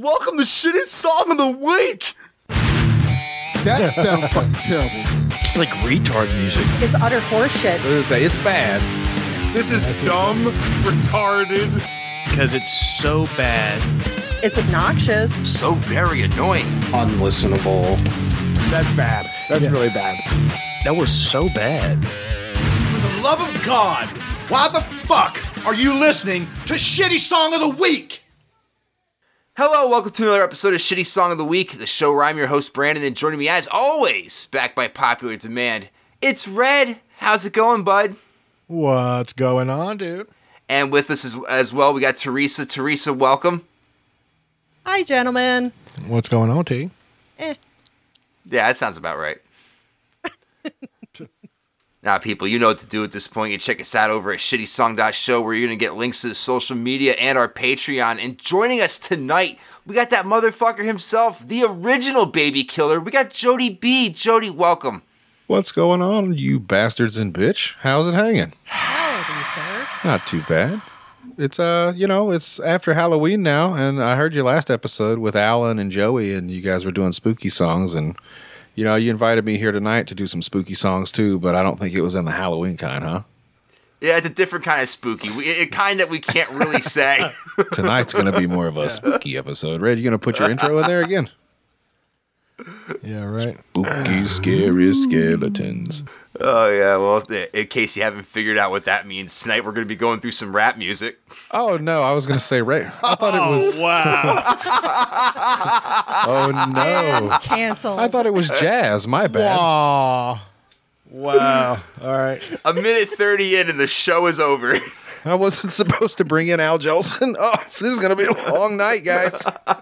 welcome to Shitty Song of the Week! That sounds fucking terrible. It's like retard music. It's utter horseshit. I was gonna say, it's bad. This is dumb, retarded. Because it's so bad. It's obnoxious. So very annoying. Unlistenable. That's bad. That's really bad. That was so bad. For the love of God, why the fuck are you listening to Shitty Song of the Week? Hello, welcome to another episode of Shitty Song of the Week, the show where I'm your host, Brandon, and joining me as always, backed by popular demand, it's Red. How's it going, bud? What's going on, dude? And with us as well, we got Teresa. Teresa, welcome. Hi, gentlemen. What's going on, T? Yeah, that sounds about right. Now, people, you know what to do at this point. You check us out over at shittysong.show, where you're going to get links to the social media and our Patreon. And joining us tonight, we got that motherfucker himself, the original baby killer. We got Jody B. Jody, welcome. What's going on, you bastards and bitch? How's it hanging? Howdy, sir. Not too bad. It's it's after Halloween now, and I heard your last episode with Alan and Joey, and you guys were doing spooky songs, and you invited me here tonight to do some spooky songs too, but I don't think it was in the Halloween kind, huh? Yeah, it's a different kind of spooky. It kind that we can't really say. Tonight's going to be more of a spooky episode. Red, you going to put your intro in there again? Yeah, right. Spooky, scary skeletons. Oh, yeah, well, in case you haven't figured out what that means, tonight we're going to be going through some rap music. Oh, no, I was going to say Ray. I thought it was... Wow. Oh, no. Canceled. I thought it was jazz. My bad. Wow. Wow. All right. A minute 30 in and the show is over. I wasn't supposed to bring in Al Jolson. Oh, this is going to be a long night, guys.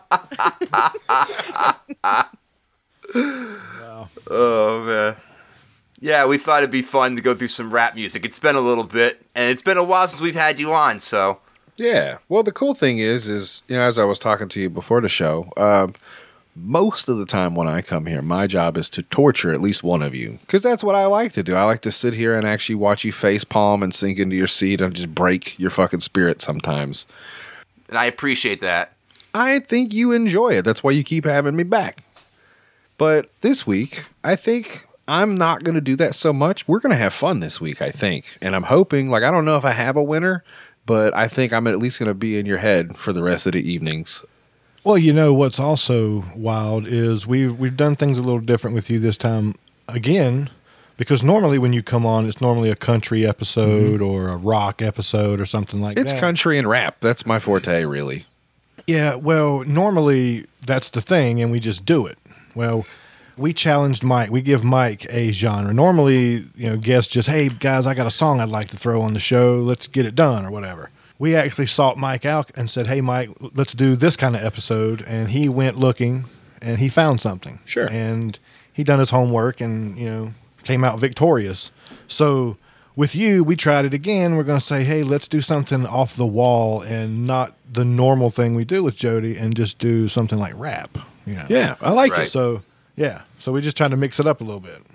Wow. Oh, man. Yeah, we thought it'd be fun to go through some rap music. It's been a little bit, and it's been a while since we've had you on, so. Yeah. Well, the cool thing is, as I was talking to you before the show, most of the time when I come here, my job is to torture at least one of you. Because that's what I like to do. I like to sit here and actually watch you face palm and sink into your seat and just break your fucking spirit sometimes. And I appreciate that. I think you enjoy it. That's why you keep having me back. But this week, I think I'm not going to do that so much. We're going to have fun this week, I think. And I'm hoping, I don't know if I have a winner, but I think I'm at least going to be in your head for the rest of the evenings. Well, what's also wild is we've done things a little different with you this time again, because normally when you come on, it's normally a country episode or a rock episode or something like that. It's country and rap. That's my forte, really. Yeah, well, normally that's the thing, and we just do it. Well, we challenged Mike. We give Mike a genre. Normally, guests just, hey, guys, I got a song I'd like to throw on the show. Let's get it done or whatever. We actually sought Mike out and said, hey, Mike, let's do this kind of episode. And he went looking, and he found something. Sure. And he done his homework and, came out victorious. So with you, we tried it again. We're going to say, hey, let's do something off the wall and not the normal thing we do with Jody and just do something like rap. Yeah, I like Right. it. So, yeah. So we just trying to mix it up a little bit.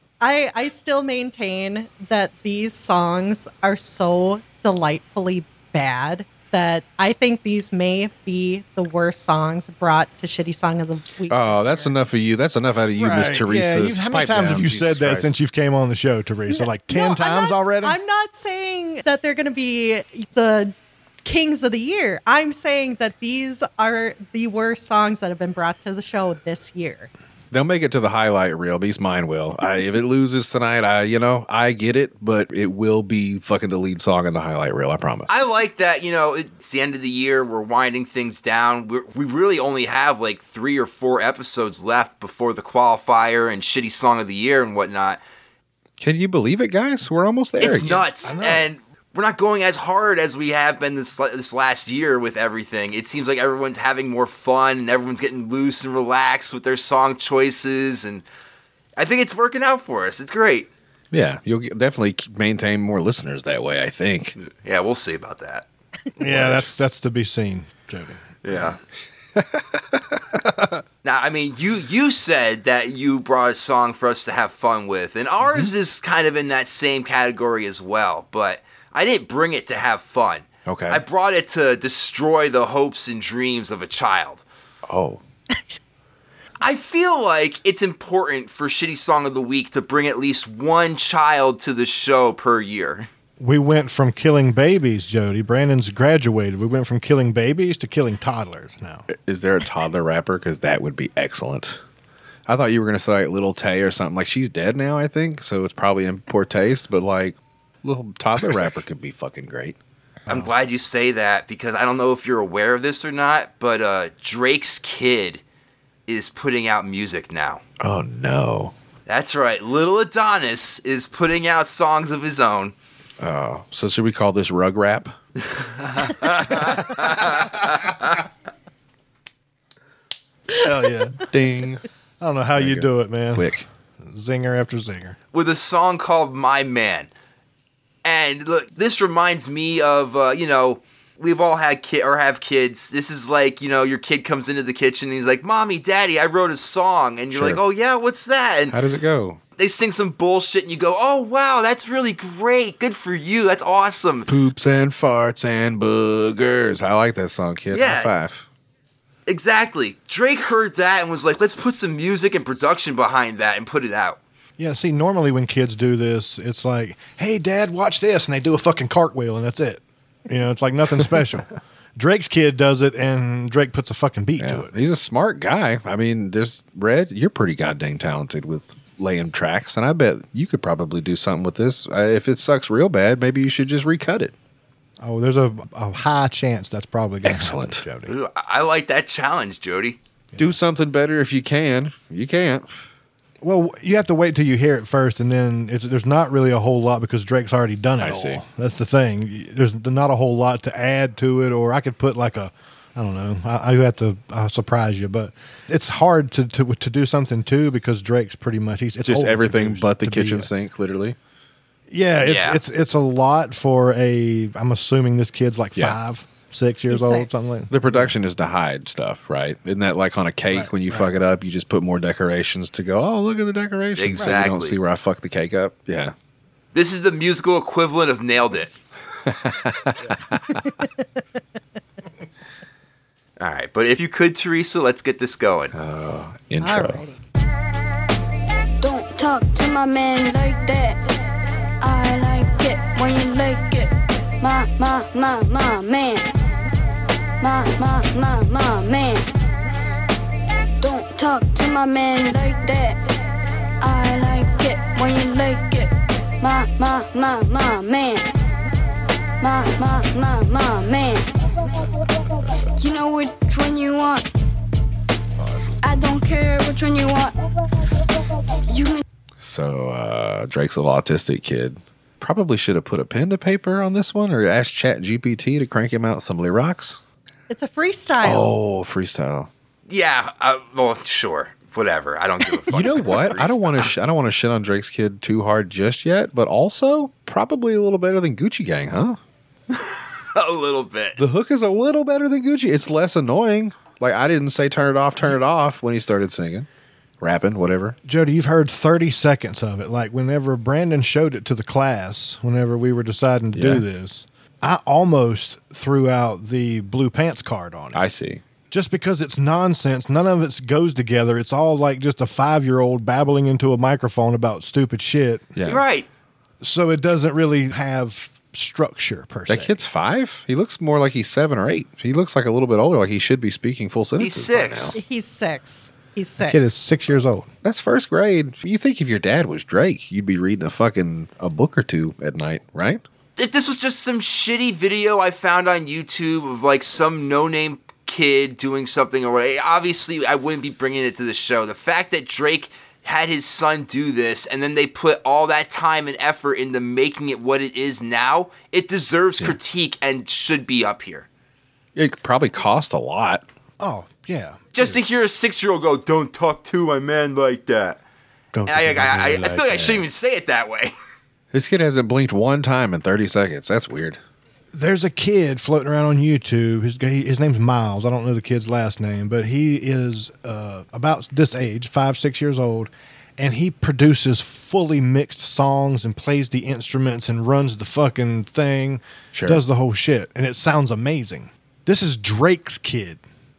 I still maintain that these songs are so delightfully bad that I think these may be the worst songs brought to Shitty Song of the Week. Oh, this that's year. enough of you. That's enough out of you, Miss Teresa. Yeah, how many times have you said that since you've came on the show, Teresa? Like 10 No, times already? I'm not saying that they're going to be the kings of the year. I'm saying that these are the worst songs that have been brought to the show this year. They'll make it to the highlight reel. At least mine will. If it loses tonight, I get it, but it will be fucking the lead song in the highlight reel. I promise. I like that, it's the end of the year. We're winding things down. We really only have 3 or 4 episodes left before the qualifier and Shitty Song of the Year and whatnot. Can you believe it, guys? We're almost there. It's again. nuts. And we're not going as hard as we have been this last year with everything. It seems like everyone's having more fun and everyone's getting loose and relaxed with their song choices. And I think it's working out for us. It's great. Yeah, you'll definitely maintain more listeners that way, I think. Yeah, we'll see about that. Yeah, that's to be seen, Jody. Yeah. Now, I mean, you said that you brought a song for us to have fun with, and ours is kind of in that same category as well, but I didn't bring it to have fun. Okay. I brought it to destroy the hopes and dreams of a child. Oh. I feel like it's important for Shitty Song of the Week to bring at least one child to the show per year. We went from killing babies, Jody. Brandon's graduated. We went from killing babies to killing toddlers now. Is there a toddler rapper? Because that would be excellent. I thought you were going to say like Little Tay or something. Like, she's dead now, I think, so it's probably in poor taste, but like, little toddler rapper could be fucking great. I'm glad you say that because I don't know if you're aware of this or not, but Drake's kid is putting out music now. Oh, no. That's right. Little Adonis is putting out songs of his own. Oh, so should we call this rug rap? Hell yeah. Ding. I don't know how you do it, man. Quick. Zinger after zinger. With a song called My Man. And look, this reminds me of, we've all had have kids. This is like, your kid comes into the kitchen and he's like, Mommy, Daddy, I wrote a song. And you're Sure. like, oh yeah, what's that? And How does it go? they sing some bullshit and you go, oh wow, that's really great. Good for you. That's awesome. Poops and farts and boogers. I like that song, kid. Yeah. High five. Exactly. Drake heard that and was like, let's put some music and production behind that and put it out. Yeah, see, normally when kids do this, it's like, hey, Dad, watch this. And they do a fucking cartwheel, and that's it. It's like nothing special. Drake's kid does it, and Drake puts a fucking beat to Yeah. it. He's a smart guy. I mean, there's Red, you're pretty goddamn talented with laying tracks, and I bet you could probably do something with this. If it sucks real bad, maybe you should just recut it. Oh, there's a high chance that's probably going to Excellent. happen, Jody. Ooh, I like that challenge, Jody. Do something better if you can. You can't. Well, you have to wait till you hear it first, and then there's not really a whole lot because Drake's already done it I all. see. That's the thing. There's not a whole lot to add to it, or I could put like I don't know. I have to surprise you, but it's hard to do something too because Drake's pretty much it's Just everything overproduced but the to be kitchen a- sink, literally. Yeah, Yeah. it's a lot for I'm assuming this kid's like Yeah. 5, 6 years He's old, 6. something like that. The production is to hide stuff, right? Isn't that like on a cake Right, when you right. fuck it up, you just put more decorations to go, oh, look at the decorations. So you Exactly. don't see where I fucked the cake up. Yeah. This is the musical equivalent of Nailed It. All right, but if you could, Teresa, let's get this going. Intro. Alrighty. Don't talk to my man like that. I like it when you like it. My man. My man. Don't talk to my man like that. I like it when you like it. My man. My man. You know which one you want. I don't care which one you want. You can So Drake's a little autistic kid. Probably should have put a pen to paper on this one or asked ChatGPT to crank him out some lyrics. It's a freestyle. Oh, freestyle. Yeah, well, sure, whatever. I don't give a fuck. You know if it's a what? I don't want freestyle. to. I don't want to shit on Drake's kid too hard just yet. But also, probably a little better than Gucci Gang, huh? A little bit. The hook is a little better than Gucci. It's less annoying. Like I didn't say turn it off when he started singing, rapping, whatever. Jody, you've heard 30 seconds of it. Like whenever Brandon showed it to the class, whenever we were deciding to Yeah. do this, I almost threw out the blue pants card on it. I see. Just because it's nonsense. None of it goes together. It's all like just a 5-year-old babbling into a microphone about stupid shit. Yeah. Right. So it doesn't really have structure per se. That kid's 5. He looks more like he's 7 or 8. He looks like a little bit older, like he should be speaking full sentences. He's by 6. now. He's 6. He's 6. Kid is 6 years old. That's first grade. You think if your dad was Drake, you'd be reading a book or two at night, right? If this was just some shitty video I found on YouTube of like some no-name kid doing something or whatever, obviously I wouldn't be bringing it to the show. The fact that Drake had his son do this and then they put all that time and effort into making it what it is now, it deserves critique and should be up here. It probably cost a lot. Oh, yeah. Just to hear a 6-year-old go, "Don't talk to my man like that." Don't And I think feel like I shouldn't even say it that way. This kid hasn't blinked one time in 30 seconds. That's weird. There's a kid floating around on YouTube. His name's Miles. I don't know the kid's last name, but he is about this age, 5, 6 years old, and he produces fully mixed songs and plays the instruments and runs the fucking thing, Sure. does the whole shit, and it sounds amazing. This is Drake's kid.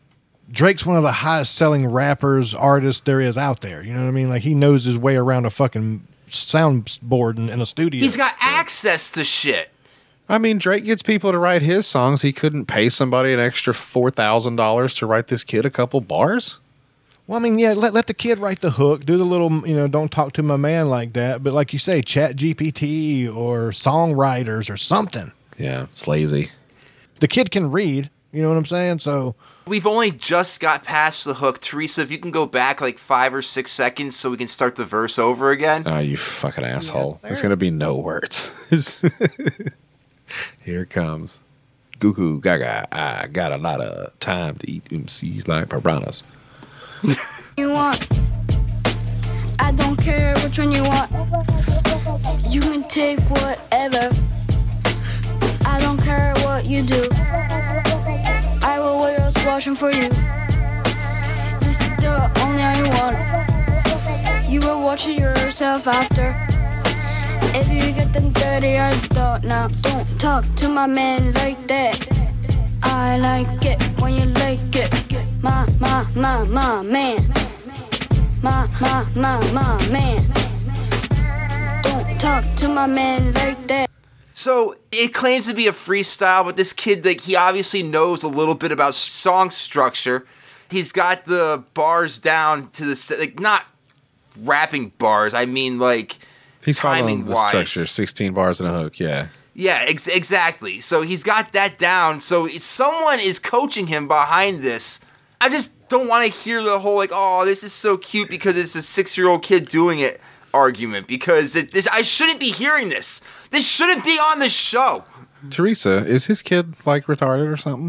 Drake's one of the highest selling rappers, artists there is out there. You know what I mean? Like, he knows his way around a fucking soundboard in a studio. He's got access to shit. I mean, Drake gets people to write his songs. He couldn't pay somebody an extra $4,000 to write this kid a couple bars. Well, I mean, yeah, let the kid write the hook, do the little, don't talk to my man like that. But like you say, Chat GPT or songwriters or something. Yeah, it's lazy. The kid can read, you know what I'm saying? So We've only just got past the hook. Teresa, if you can go back like 5 or 6 seconds so we can start the verse over again. Oh, you fucking asshole. Yes, There's sir. going to be no words. Here it comes. Goo goo gaga. I got a lot of time to eat MCs like piranhas. You want. I don't care which one you want. You can take whatever. I don't care what you do. I will wear your washing for you. This is the only I want. You will watch it yourself after. If you get them dirty, I don't know. Don't talk to my man like that. I like it when you like it. My man. My man. Don't talk to my man like that. So it claims to be a freestyle, but this kid, like, he obviously knows a little bit about song structure. He's got the bars down to the, like, not rapping bars. I mean, like, He's following the timing-wise. structure. 16 bars and a hook, yeah. Yeah, exactly. So he's got that down. So someone is coaching him behind this. I just don't want to hear the whole, like, oh, this is so cute because it's a 6-year-old kid doing it argument. Because I shouldn't be hearing this. This shouldn't be on the show. Teresa, is his kid, like, retarded or something?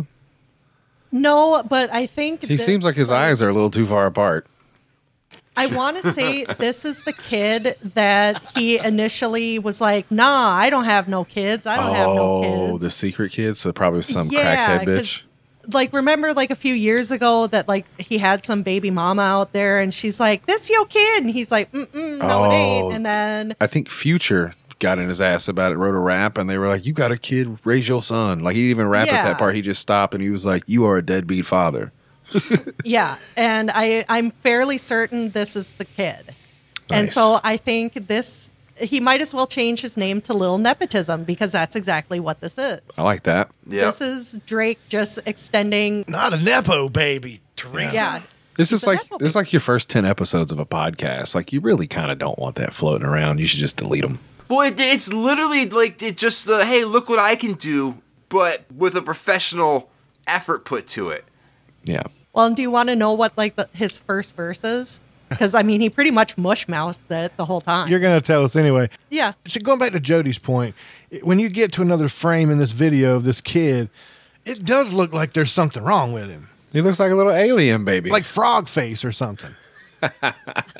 No, but I think He seems like his eyes are a little too far apart. I want to say this is the kid that he initially was like, nah, I don't have no kids. I don't have no kids. Oh, the secret kid? So probably some crackhead bitch. 'cause, like, remember, like, a few years ago that, like, he had some baby mama out there and she's like, this your kid? And he's like, no, it ain't. And then, I think Future got in his ass about it, wrote a rap, and they were like, you got a kid, raise your son. Like, he didn't even rap at Yeah. that part. He just stopped and he was like, you are a deadbeat father. yeah. And I'm fairly certain this is the kid. And Nice. so I think he might as well change his name to Lil Nepotism because that's exactly what this is. I like that. Yeah. This is Drake just extending. not a Nepo baby, Teresa. Yeah. This is a like Nepo this is like your first 10 episodes of a podcast. Like, you really kind of don't want that floating around. You should just delete them. Well, it's literally like just the, hey, look what I can do, but with a professional effort put to it. Yeah. Well, do you want to know what, like, his first verse is? Because, I mean, he pretty much mush-mouthed it the whole time. You're going to tell us anyway. Yeah. So going back to Jody's point, when you get to another frame in this video of this kid, it does look like there's something wrong with him. He looks like a little alien baby. Like frog face or something. I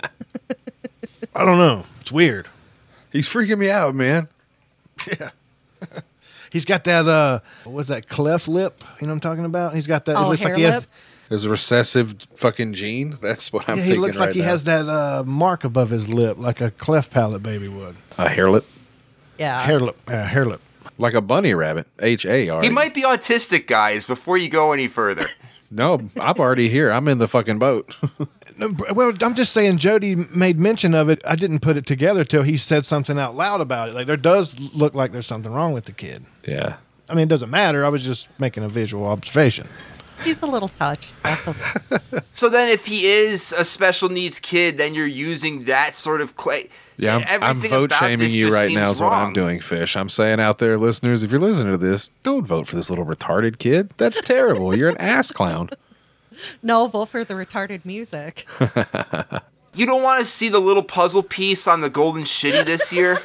don't know. It's weird. he's freaking me out, man. Yeah. He's got that, what's that, cleft lip? You know what I'm talking about? He's got that. Oh, it looks hair like he has, lip? His recessive fucking gene. That's what I'm yeah, thinking he looks like right he now. has that mark above his lip, like a cleft palate baby would. A hair lip. Yeah. Hair lip. Hair lip. Like a bunny rabbit. H-A-R. He might be autistic, guys, before you go any further. No, I'm already here. I'm in the fucking boat. No, well, I'm just saying Jody made mention of it. I didn't put it together till he said something out loud about it. Like, there does look like there's something wrong with the kid. Yeah. I mean, it doesn't matter. I was just making a visual observation. He's a little touched. That's okay. So then if he is a special needs kid, then you're using that sort of clay. Yeah, I'm Everything vote about shaming this you just right seems now is what I'm wrong. doing, Fish. I'm saying out there, listeners, if you're listening to this, don't vote for this little retarded kid. That's terrible. You're an ass clown. No, vote for the retarded music. You don't want to see the little puzzle piece on the Golden Shitty this year?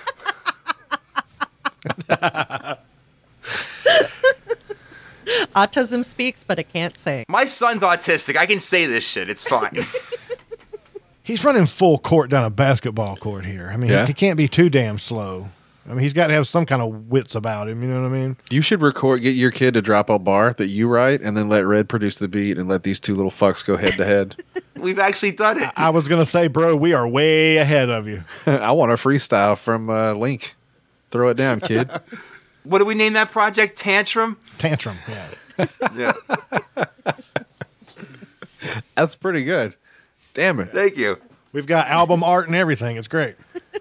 Autism speaks, but it can't sing. My son's autistic. I can say this shit. It's fine. He's running full court down a basketball court here. I mean, Yeah. he can't be too damn slow. I mean, he's got to have some kind of wits about him. You know what I mean? You should get your kid to drop a bar that you write and then let Red produce the beat and let these two little fucks go head to head. We've actually done it. I was going to say, bro, we are way ahead of you. I want a freestyle from Link. Throw it down, kid. What do we name that project? Tantrum? Tantrum. Yeah. Yeah. That's pretty good. Damn it. Thank you. We've got album art and everything. It's great.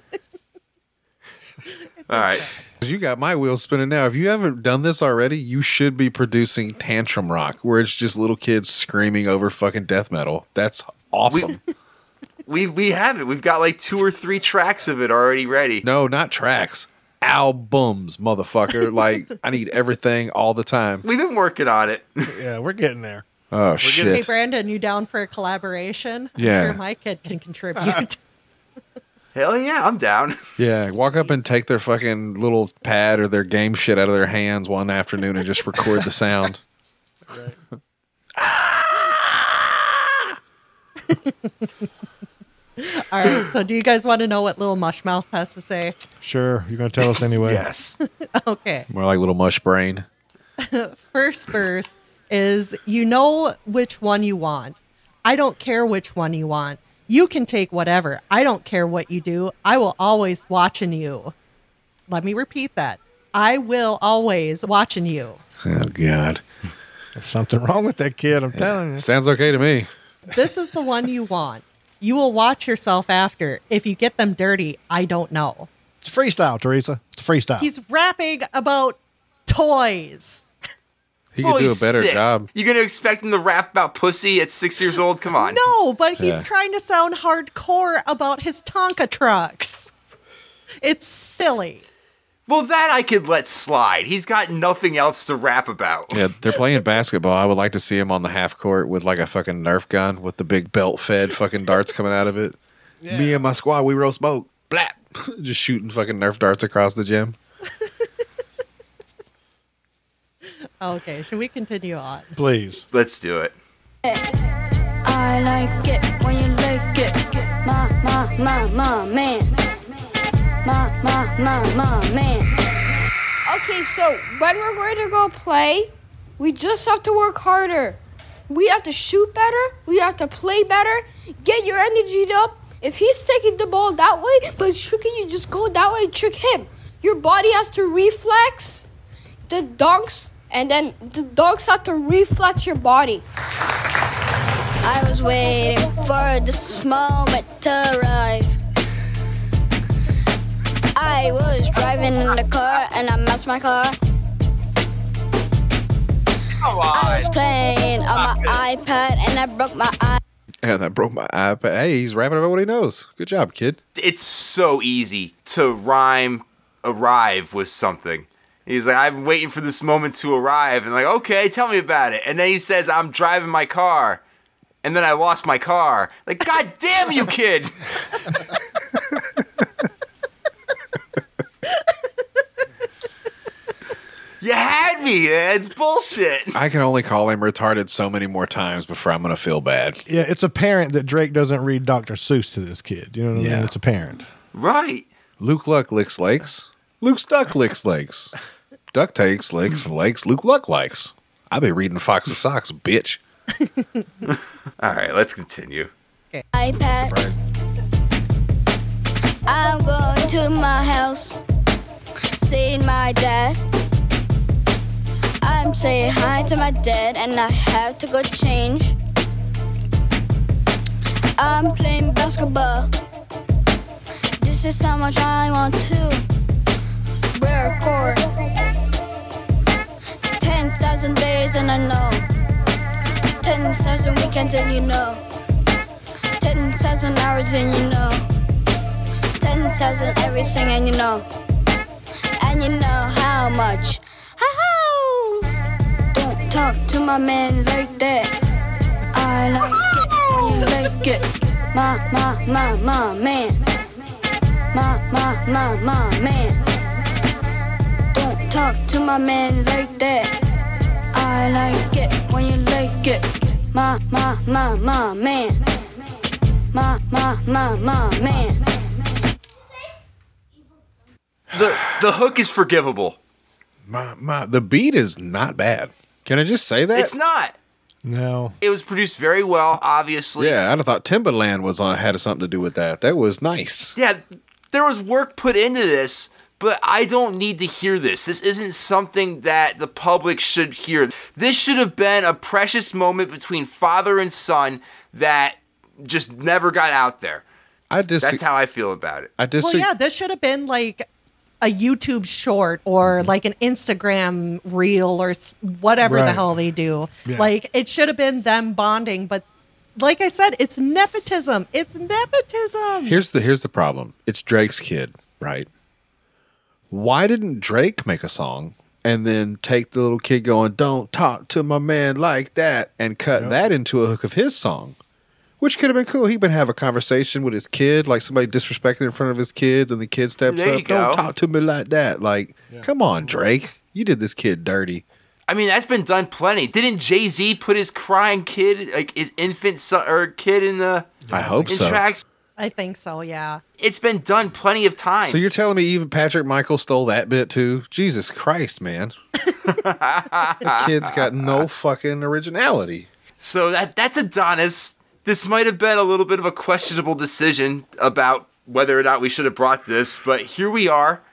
All right. You got my wheels spinning now. If you haven't done this already, you should be producing Tantrum Rock, where it's just little kids screaming over fucking death metal. That's awesome. We have it. We've got like 2 or 3 tracks of it already ready. No, not tracks. Albums, motherfucker. Like, I need everything all the time. We've been working on it. Yeah, we're getting there. Oh, Hey, shit. Brandon, you down for a collaboration? Yeah. I'm sure my kid can contribute. Hell yeah, I'm down. Yeah, walk up and take their fucking little pad or their game shit out of their hands one afternoon and just record the sound. All right, so do you guys want to know what Little Mushmouth has to say? Sure, you're going to tell us anyway. Yes. Okay. More like little mush brain. First verse is, you know which one you want. I don't care which one you want. You can take whatever. I don't care what you do. I will always watching you. Let me repeat that. I will always watching you. Oh, God. There's something wrong with that kid, I'm telling you. Sounds okay to me. This is the one you want. You will watch yourself after. If you get them dirty, I don't know. It's a freestyle, Teresa. It's a freestyle. He's rapping about toys. He could do a he's better 6. job. You gonna expect him to rap about pussy at 6 years old? Come on. No, but he's Yeah. trying to sound hardcore about his Tonka trucks. It's silly. Well, that I could let slide. He's got nothing else to rap about. Yeah, they're playing basketball. I would like to see him on the half court with like a fucking Nerf gun with the big belt fed fucking darts coming out of it. Yeah. Me and my squad, we roll smoke. Blap. Just shooting fucking Nerf darts across the gym. Okay, should we continue on? Please. Let's do it. I like it when you like it. My man. My man. Okay, so when we're going to go play, we just have to work harder. We have to shoot better. We have to play better. Get your energy up. If he's taking the ball that way, but it's tricking you, just go that way and trick him. Your body has to reflex the dunks, and then the dunks have to reflex your body. I was waiting for this moment to arrive. I was driving in the car and I messed my car. I was playing on my iPad and I broke my eye. Yeah, that broke my iPad. Hey, he's rapping about what he knows. Good job, kid. It's so easy to rhyme arrive with something. He's like, I've been waiting for this moment to arrive. And like, okay, tell me about it. And then he says, I'm driving my car. And then I lost my car. Like, God damn you, kid. You had me. It's bullshit. I can only call him retarded so many more times before I'm going to feel bad. Yeah, it's apparent that Drake doesn't read Dr. Seuss to this kid. You know what I Yeah. mean? It's apparent. Right. Luke Luck licks lakes. Luke's duck licks lakes. Duck takes lakes and lakes Luke Luck likes. I be reading Fox of Socks, bitch. All right, let's continue. iPad. I'm going to my house, seeing my dad. I'm saying hi to my dad, and I have to go change. I'm playing basketball. This is how much I want to wear a cord. 10,000 days, and I know. 10,000 weekends, and you know. 10,000 hours, and you know. 10,000 everything, and you know. And you know how much. Don't talk to my man like that. I like it when you like it. My man. My man. Don't talk to my man like that. I like it when you like it. My man. My man. The hook is forgivable. The beat is not bad. Can I just say that? It's not. No. It was produced very well, obviously. Yeah, I'd have thought Timbaland was had something to do with that. That was nice. Yeah, there was work put into this, but I don't need to hear this. This isn't something that the public should hear. This should have been a precious moment between father and son that just never got out there. That's how I feel about it. I Well, yeah, this should have been like a YouTube short or like an Instagram reel or whatever the Right. hell they do. Yeah. Like, it should have been them bonding, but like I said, it's nepotism. It's nepotism. Here's the problem. It's Drake's kid, right? Why didn't Drake make a song and then take the little kid going, "Don't talk to my man like that," and cut that into a hook of his song? Which could have been cool. He been have a conversation with his kid, like somebody disrespecting in front of his kids, and the kid steps There you up, go. "Don't talk to me like that." Like, come on, Drake. You did this kid dirty. I mean, that's been done plenty. Didn't Jay-Z put his crying kid, like his infant son or kid in the I hope in so. tracks? I think so, yeah. It's been done plenty of times. So you're telling me even Patrick Michael stole that bit too? Jesus Christ, man. The kid's got no fucking originality. So that's Adonis. This might have been a little bit of a questionable decision about whether or not we should have brought this, but here we are.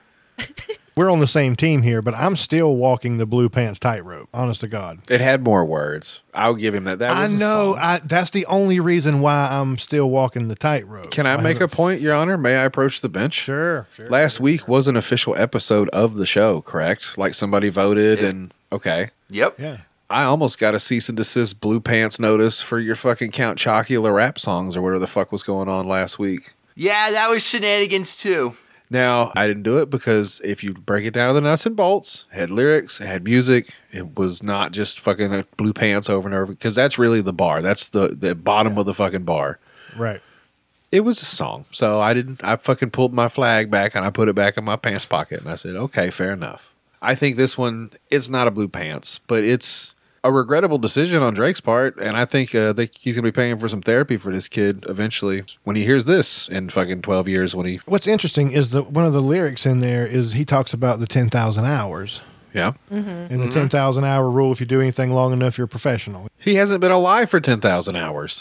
We're on the same team here, but I'm still walking the blue pants tightrope. Honest to God. It had more words. I'll give him that. That I was a know. song. That's the only reason why I'm still walking the tightrope. Can I make a point, Your Honor? May I approach the bench? Sure. Last week was an official episode of the show, correct? Like somebody voted and okay. Yep. Yeah. I almost got a cease and desist blue pants notice for your fucking Count Chocula rap songs or whatever the fuck was going on last week. Yeah, that was shenanigans too. Now, I didn't do it because if you break it down to the nuts and bolts, it had lyrics, it had music. It was not just fucking blue pants over and over because that's really the bar. That's the bottom of the fucking bar. Right. It was a song. So I fucking pulled my flag back and I put it back in my pants pocket and I said, okay, fair enough. I think this one, it's not a blue pants, but it's a regrettable decision on Drake's part, and I think he's going to be paying for some therapy for this kid eventually when he hears this in fucking 12 years when he... What's interesting is that one of the lyrics in there is he talks about the 10,000 hours. Yeah. And the 10,000 hour rule, if you do anything long enough, you're a professional. He hasn't been alive for 10,000 hours.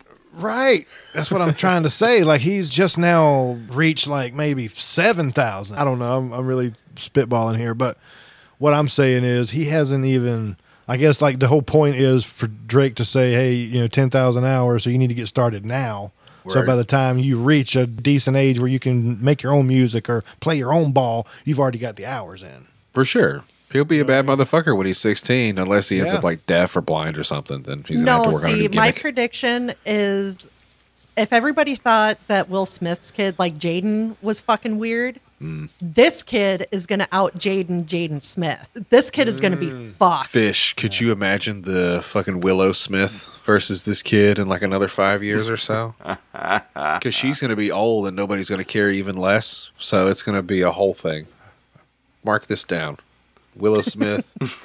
Right. That's what I'm trying to say. Like, he's just now reached like maybe 7,000. I don't know. I'm really spitballing here. But what I'm saying is he hasn't even... I guess like the whole point is for Drake to say, hey, 10,000 hours, so you need to get started now. So Word. by the time you reach a decent age where you can make your own music or play your own ball, you've already got the hours in. For sure. He'll be a bad motherfucker when he's 16 unless he ends Yeah. up like deaf or blind or something. Then he's going to have to No, work on a new see, my gimmick. prediction is if everybody thought that Will Smith's kid, like Jaden, was fucking weird, this kid is going to out Jaden Smith. This kid is going to be fucked. Fish, could you imagine the fucking Willow Smith versus this kid in like another 5 years or so? Because she's going to be old and nobody's going to care even less. So it's going to be a whole thing. Mark this down. Willow Smith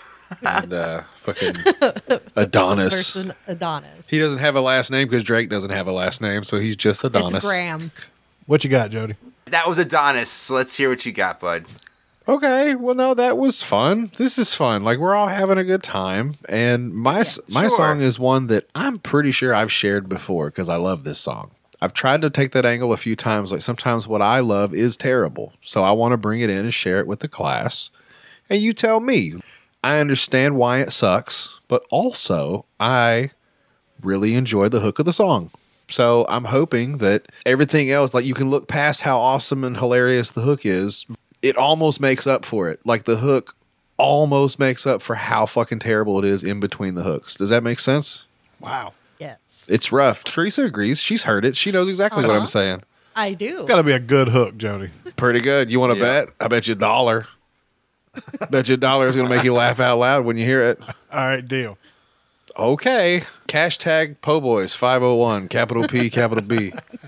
and fucking Adonis. Versus Adonis. He doesn't have a last name because Drake doesn't have a last name, so he's just Adonis. It's Graham. What you got, Jody? That was Adonis. So let's hear what you got, bud. Okay, well, no, that was fun. This is fun. Like, we're all having a good time. And my sure. song is one that I'm pretty sure I've shared before because I love this song. I've tried to take that angle a few times. Like, sometimes what I love is terrible. So I want to bring it in and share it with the class. And you tell me. I understand why it sucks, but also I really enjoy the hook of the song. So I'm hoping that everything else, like you can look past how awesome and hilarious the hook is. It almost makes up for it. Like the hook almost makes up for how fucking terrible it is in between the hooks. Does that make sense? Wow. Yes, It's rough. Teresa agrees. She's heard it. She knows exactly what I'm saying. I do. Got to be a good hook, Jody. Pretty good. You want to bet? I bet you $1. Bet you $1 is going to make you laugh out loud when you hear it. All right, deal. Okay. Hashtag Po Boys 501, capital P, capital B.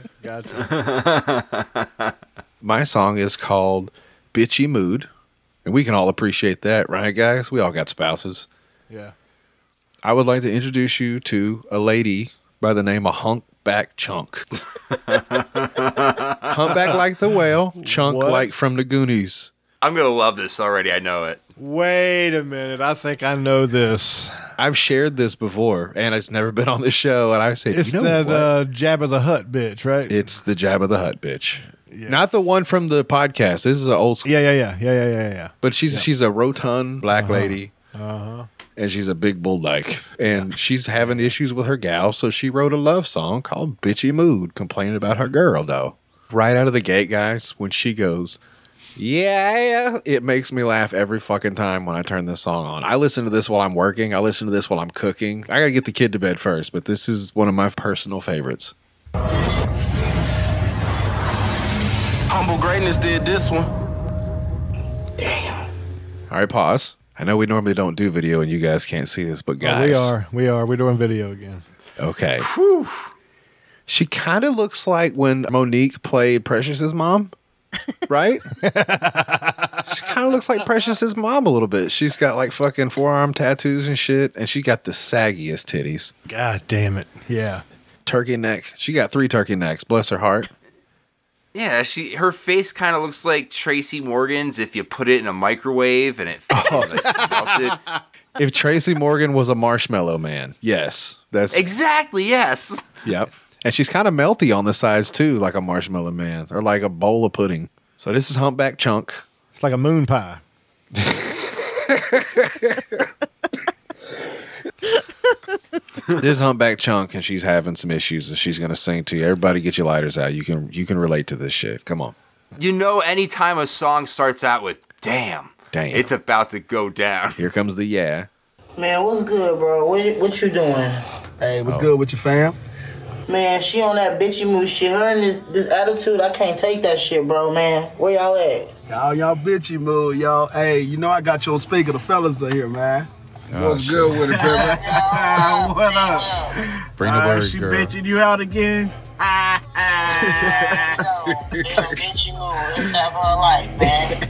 Gotcha. My song is called Bitchy Mood, and we can all appreciate that, right, guys? We all got spouses. Yeah. I would like to introduce you to a lady by the name of Humpback Chunk. Humpback like the whale, chunk What? like from the Goonies. I'm going to love this already. I know it. Wait a minute. I think I know this. I've shared this before, and it's never been on the show, and I said, It's you know that what? Jabba the Hutt bitch, right? It's the Jabba the Hutt bitch. Not the one from the podcast. This is an old school. Yeah. But she's a rotund black lady. and she's a big bull dyke. And she's having issues with her gal, so she wrote a love song called Bitchy Mood, complaining about her girl, though. Right out of the gate, guys, when she goes, yeah, it makes me laugh every fucking time when I turn this song on. I listen to this while I'm working. I listen to this while I'm cooking. I gotta get the kid to bed first, but this is one of my personal favorites. Humble Greatness did this one. Damn. All right, pause. I know we normally don't do video and you guys can't see this, but guys. We are. We're doing video again. Okay. Whew. She kind of looks like when Monique played Precious's mom. Right? She kind of looks like Precious's mom a little bit. She's got like fucking forearm tattoos and shit, and she got the saggiest titties. God damn it. Yeah. Turkey neck. She got 3 turkey necks. Bless her heart. Yeah, her face kind of looks like Tracy Morgan's if you put it in a microwave and it melted. If Tracy Morgan was a marshmallow man, yes. That's exactly, yes. Yep. And she's kind of melty on the sides, too, like a marshmallow man or like a bowl of pudding. So this is Humpback Chunk. It's like a moon pie. This is Humpback Chunk, and she's having some issues that she's going to sing to you. Everybody get your lighters out. You can relate to this shit. Come on. You know, anytime a song starts out with, damn, it's about to go down. Here comes the yeah. Man, what's good, bro? What you doing? Hey, what's good with your fam? Man, she on that bitchy mood shit. Her and this attitude, I can't take that shit, bro, man. Where y'all at? Y'all bitchy mood, y'all. Hey, you know I got you on speaker. The fellas are here, man. What's good with it, baby? What up? Bring the word, she girl. bitching you out again? Bitchy mood. Let's have her life, man.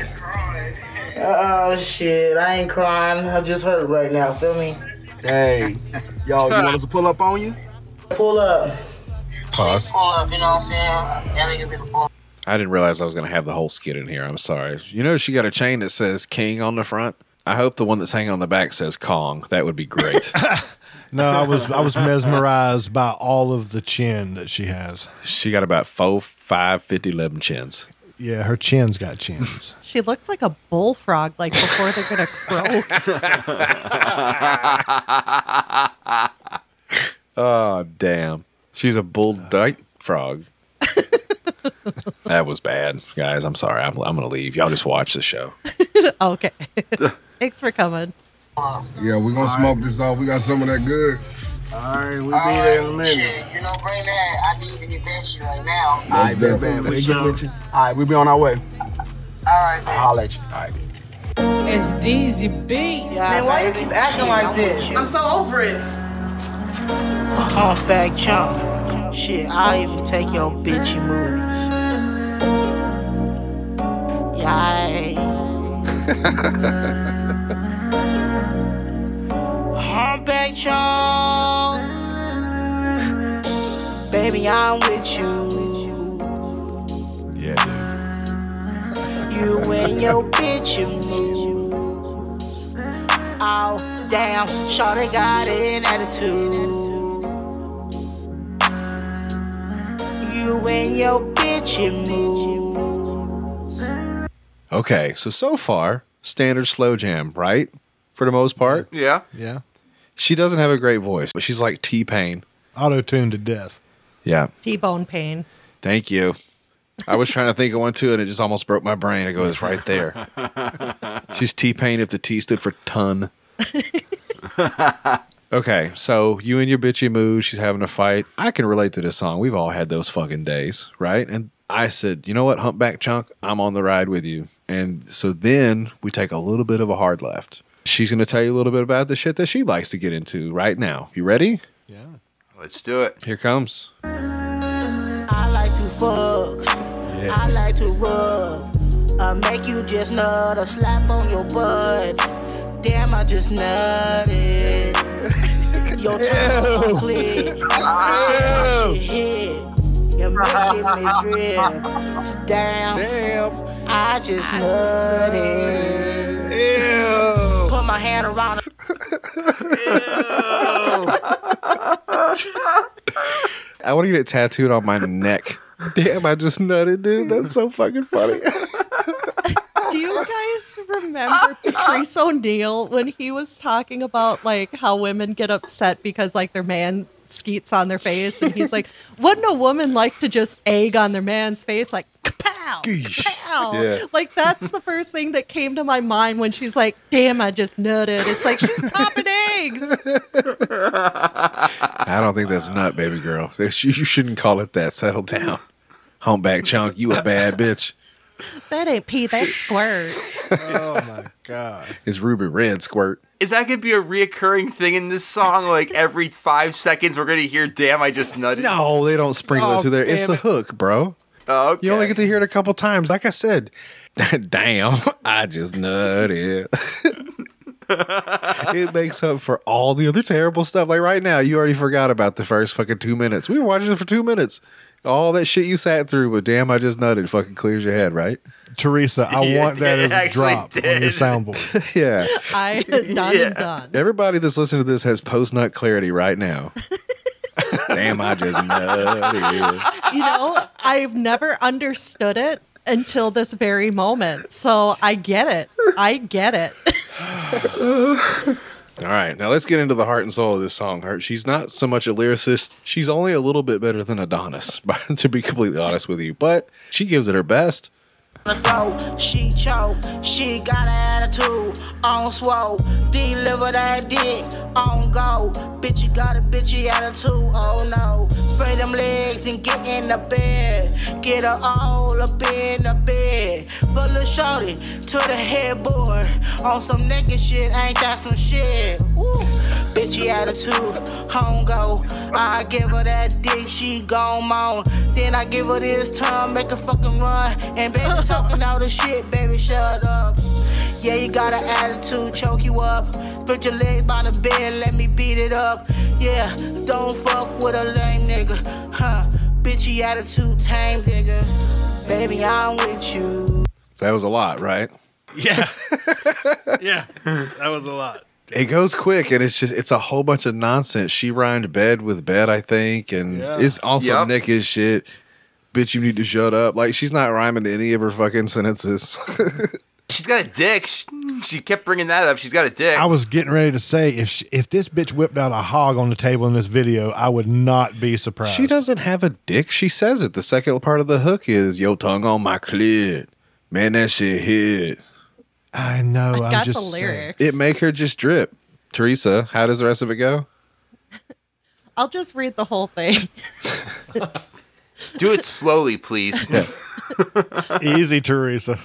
Oh, shit. I ain't crying. I just hurt right now. Feel me? Hey, y'all, you want us to pull up on you? Pull up. Pause. Pull up, you know what I'm saying? Y'all niggas need to pull up. I didn't realize I was going to have the whole skit in here. I'm sorry. You know, she got a chain that says King on the front. I hope the one that's hanging on the back says Kong. That would be great. No, I was mesmerized by all of the chin that she has. She got about 4, 5, 50, 11 chins. Yeah, her chin's got chins. She looks like a bullfrog, like before they're gonna croak. Oh, damn. She's a bull dyke frog. That was bad. Guys, I'm sorry. I'm going to leave. Y'all just watch the show. Okay. Thanks for coming. Yeah, we're going to smoke this off. We got some of that good. All right, we'll be there in a minute. Shit, you know, bring that. I need to hit that shit right now. All right, bad. We'll get with you. All right, we'll be on our way. All right, man. I'll holler at you. All right. It's DZ B. Man, why you keep acting like this? I'm so over it. Humpback Chunk. Shit, I'll even take your bitchy moves. Yay. Humpback Chunk. Baby, I'm with you. Yeah, dude. You and your bitchy moves. Oh, damn, shawty got an attitude. You and your bitchy moves. Okay, so far, standard slow jam, right? For the most part. Yeah. Yeah. She doesn't have a great voice, but she's like T-Pain. Auto-tuned to death. Yeah. T-bone pain. Thank you. I was trying to think of one too, and it just almost broke my brain. I go, it's right there. She's T-Pain if the T stood for ton. Okay, so you and your bitchy mood, she's having a fight. I can relate to this song. We've all had those fucking days, right? And I said, you know what, Humpback Chunk, I'm on the ride with you. And so then we take a little bit of a hard left. She's going to tell you a little bit about the shit that she likes to get into right now. You ready? Yeah. Let's do it. Here comes. I like to fuck. Yeah. I like to rub. Make you just nut or slap on your butt. Damn, I just nutted. Your tongue on clit. Damn, shit hit. You're making me drip. Damn. I just nutted. Ew. Put my hand around her. I want to get it tattooed on my neck. Damn, I just nutted, dude. That's so fucking funny. Do you guys just remember Patrice O'Neill when he was talking about like how women get upset because like their man skeets on their face, and he's like, wouldn't a woman like to just egg on their man's face like kapow, kapow? Yeah. Like that's the first thing that came to my mind when she's like, damn, I just nutted. It's like she's popping eggs. I don't think that's nut, baby girl. You shouldn't call it that. Settle down. Humpback chunk, you a bad bitch. That ain't pee, that's squirt. Oh my god. It's ruby red squirt. Is that going to be a reoccurring thing in this song? Like every 5 seconds we're going to hear, damn, I just nutted? No, they don't sprinkle it through there. It's the hook, bro. Oh, okay. You only get to hear it a couple times. Like I said, damn, I just nutted. It makes up for all the other terrible stuff. Like right now, you already forgot about the first fucking 2 minutes. We were watching it for 2 minutes. All that shit you sat through, but damn, I just nutted fucking clears your head, right? Teresa, I want that as a drop on your soundboard. Yeah. I done and done. Everybody that's listening to this has post-nut clarity right now. Damn, I just nutted. You know, I've never understood it until this very moment. So I get it. I get it. All right, now let's get into the heart and soul of this song. She's not so much a lyricist. She's only a little bit better than Adonis, to be completely honest with you. But she gives it her best. She choke, she got an attitude on swole. Deliver that dick on go. Bitch, you got a bitchy attitude, oh no. Spray them legs and get in the bed. Get her all up in the bed. Full of shorty to the headboard. On some naked shit, ain't that some shit? Woo. Bitchy attitude, home go. I give her that dick, she gone moan. Then I give her this tongue, make her fucking run. And baby talking all the shit, baby shut up. Yeah, you got an attitude, choke you up. Put your legs by the bed, let me beat it up. Yeah, don't fuck with a lame nigga. Huh, bitchy attitude, tame nigga. Baby, I'm with you. That was a lot, right? Yeah. Yeah, that was a lot. It goes quick, and it's a whole bunch of nonsense. She rhymed bed with bed, I think, and it's also naked shit. Bitch, you need to shut up. Like, she's not rhyming any of her fucking sentences. She's got a dick. She kept bringing that up. She's got a dick. I was getting ready to say, if this bitch whipped out a hog on the table in this video, I would not be surprised. She doesn't have a dick. She says it. The second part of the hook is, yo, tongue on my clit. Man, that shit hit. I know. I got the lyrics. It make her just drip. Teresa, how does the rest of it go? I'll just read the whole thing. Do it slowly, please. Yeah. Easy, Teresa.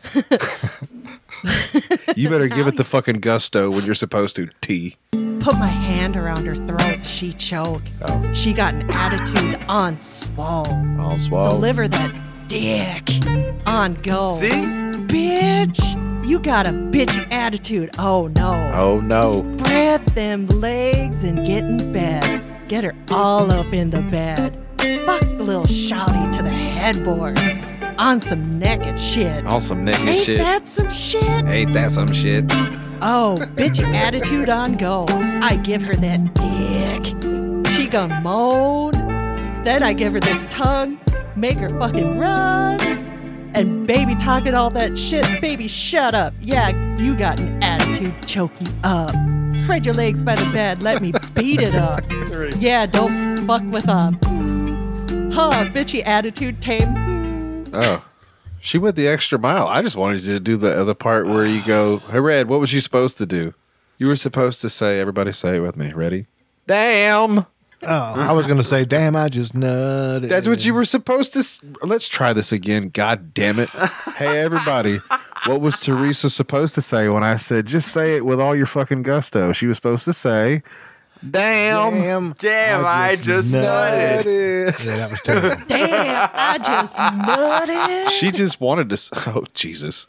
You better give it the fucking gusto when you're supposed to, T. Put my hand around her throat, she choked. Oh. She got an attitude on swole. On swole. Deliver that dick on go. See? Bitch, you got a bitchy attitude. Oh no. Oh no. Spread them legs and get in bed. Get her all up in the bed. Fuck the little shouty to the headboard. On some naked shit. On some naked Ain't shit. Ain't that some shit? Ain't that some shit? Oh, bitchy attitude on go. I give her that dick. She gon' moan. Then I give her this tongue. Make her fucking run. And baby talking all that shit. Baby, shut up. Yeah, you got an attitude. Choke you up. Spread your legs by the bed. Let me beat it up. Yeah, don't fuck with bitchy attitude tame. Oh, she went the extra mile. I just wanted you to do the other part where you go, hey, Red, what was you supposed to do? You were supposed to say, everybody say it with me. Ready? Damn. Oh, I was going to say, damn, I just nutted. That's what you were supposed to. Let's try this again. God damn it. Hey, everybody. What was Teresa supposed to say when I said, just say it with all your fucking gusto? She was supposed to say, damn, I just nutted. Yeah, that was terrible. Damn, I just nutted. She just wanted to. Oh, Jesus.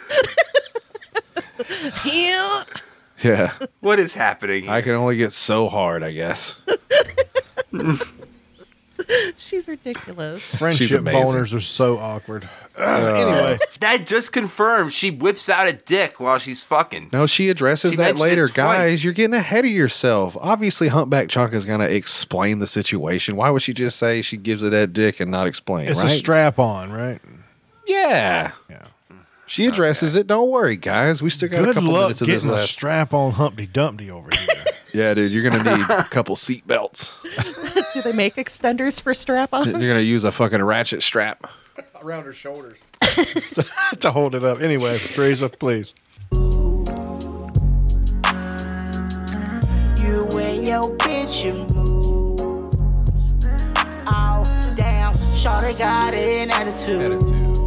Yeah. Yeah. What is happening? I can only get so hard, I guess. She's ridiculous. Friendship boners are so awkward. Anyway. That just confirmed she whips out a dick while she's fucking. No, she addresses She that mentioned later. it twice. Guys, you're getting ahead of yourself. Obviously, Humpback Chunk is going to explain the situation. Why would she just say she gives it that dick and not explain, It's right? a strap on, right? Yeah. She addresses it. Don't worry, guys. We still got a Good couple luck minutes of this getting a left. strap on Humpty Dumpty over here. Yeah, dude, you're gonna need a couple seat belts. Do they make extenders for strap-ons? You're gonna use a fucking ratchet strap. Around her shoulders to hold it up. Anyway, Teresa, please. You and your bitch, you move. Oh, damn. Shawty got an attitude.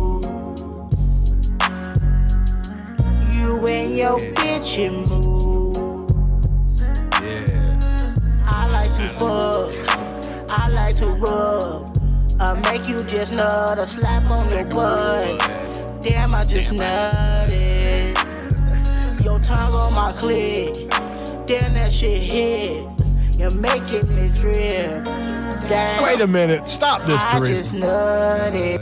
You and your bitch, you move. Yeah. I like to fuck. I like to rub. Make you just nut, a slap on your butt. Damn, I just nutted. Your tongue on my clit. Damn, that shit hit. You're making me drip. Damn. Wait a minute. Stop this, I Teresa. just nutted.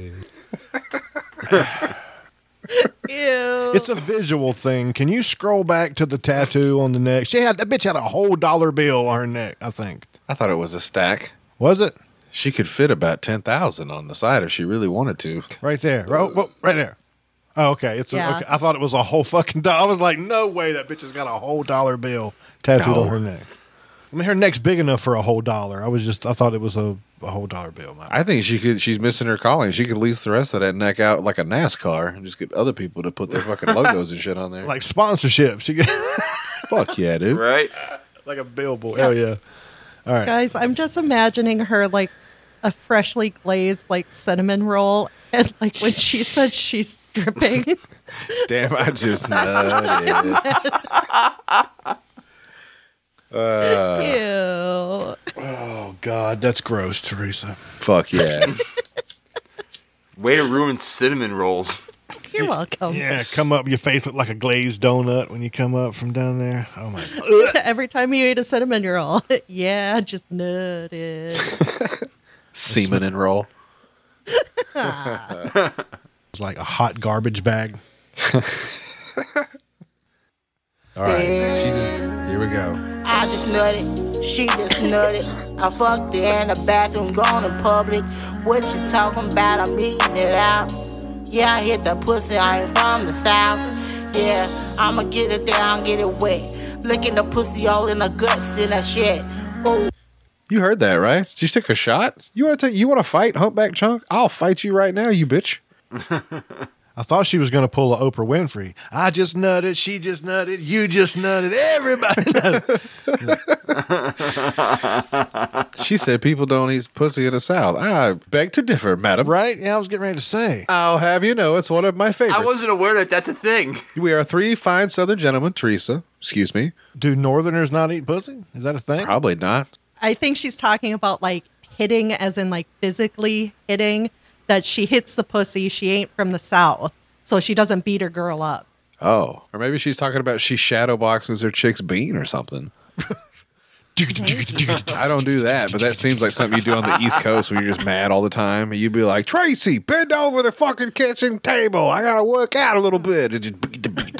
Ew. It's a visual thing. Can you scroll back to the tattoo on the neck? That bitch had a whole dollar bill on her neck, I think. I thought it was a stack. Was it? She could fit about 10,000 on the side if she really wanted to. Right there. Right there. Oh, okay. Yeah. Okay. I thought it was a whole fucking dollar. I was like, no way that bitch has got a whole dollar bill tattooed No. on her neck. I mean, her neck's big enough for a whole dollar. I thought it was a whole dollar bill. I think she's missing her calling. She could lease the rest of that neck out like a NASCAR and just get other people to put their fucking logos and shit on there. Like sponsorship. She get Fuck yeah, dude. Right? like a billboard. Hell yeah. All right. Guys, I'm just imagining her like a freshly glazed like cinnamon roll, and like when she said she's dripping. Damn, I just nutted. Ew. Oh, God. That's gross, Teresa. Fuck yeah. Way to ruin cinnamon rolls. You're welcome. Yeah, come up. Your face look like a glazed donut when you come up from down there. Oh, my God. Every time you eat a cinnamon roll, yeah, just nutted. Semen and roll. It's like a hot garbage bag. All right. Here we go. I just nutted, she just nutted. I fucked her in the bathroom, gone in public. What you talking about? I'm eating it out. Yeah, I hit the pussy, I ain't from the south. Yeah, I'ma get it down, get it wet. Licking the pussy all in the guts and that shit. Ooh. You heard that, right? She took a shot. You want to fight, Humpback Chunk? I'll fight you right now, you bitch. I thought she was going to pull a Oprah Winfrey. I just nutted, she just nutted, you just nutted, everybody nutted. She said people don't eat pussy in the South. I beg to differ, madam. Right? Yeah, I was getting ready to say. I'll have you know it's one of my favorites. I wasn't aware that that's a thing. We are three fine Southern gentlemen, Teresa. Excuse me. Do Northerners not eat pussy? Is that a thing? Probably not. I think she's talking about like hitting as in like physically hitting, that she hits the pussy, she ain't from the South, so she doesn't beat her girl up. Oh. Or maybe she's talking about she shadow boxes her chick's bean or something. I don't do that, but that seems like something you do on the East Coast when you're just mad all the time. And you'd be like, Tracy, bend over the fucking kitchen table. I got to work out a little bit. And just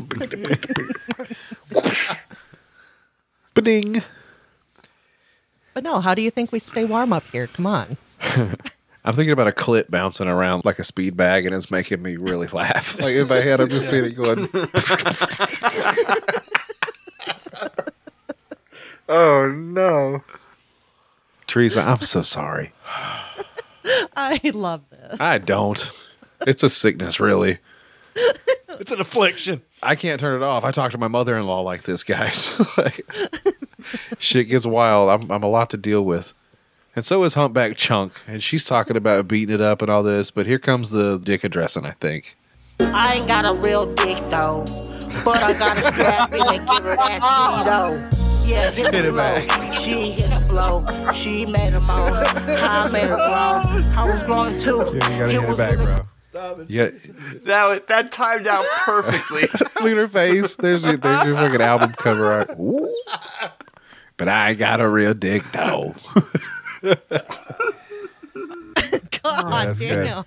ba-ding. But no, how do you think we stay warm up here? Come on. I'm thinking about a clit bouncing around like a speed bag, and it's making me really laugh. Like in my head, I'm just seeing it going. Oh, no. Teresa, I'm so sorry. I love this. I don't. It's a sickness, really. It's an affliction. I can't turn it off. I talk to my mother-in-law like this, guys. Like, shit gets wild. I'm a lot to deal with. And so is Humpback Chunk. And she's talking about beating it up and all this. But here comes the dick addressing, I think. I ain't got a real dick though, but I got a strap in and give her that Cheeto. Yeah, hit the flow. She hit the flow. She made a moan. I made her groan. I was growing too. Yeah, you gotta hit it back, bro. Stop it. Yeah. That timed out perfectly. Look at her face. There's your fucking album cover art. Ooh. But I ain't got a real dick though. God damn.